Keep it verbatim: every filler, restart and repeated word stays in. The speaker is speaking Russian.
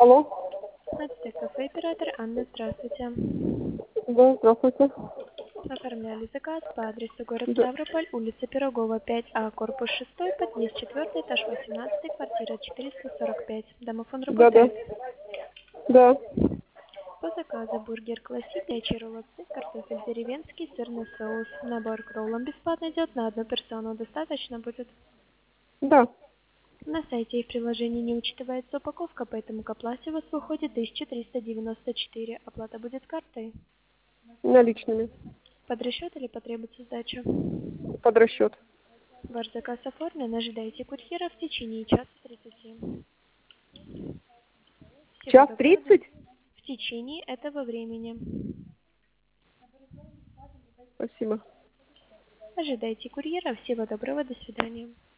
Алло. Ацтек кафе, оператор Анна, здравствуйте. Да, здравствуйте. Оформляли заказ по адресу город Да, Ставрополь, улица Пирогова, пять А, корпус шестой, подъезд четвёртый, этаж восемнадцатый, квартира четыреста сорок пять. Домофон да, да. работает? Да. По заказу бургер классик, ячий роллов, картофель деревенский, сырный соус. Набор к роллам бесплатно идет на одну персону. Достаточно будет? Да. На сайте и в приложении не учитывается упаковка, поэтому к оплате у вас выходит тысяча триста девяносто четыре. Оплата будет картой. Наличными. Под расчет или потребуется сдача? Под расчет. Ваш заказ оформлен. Ожидайте курьера в течение часа тридцати. Всего Час доброго. До... тридцать? В течение этого времени. Спасибо. Ожидайте курьера. Всего доброго. До свидания.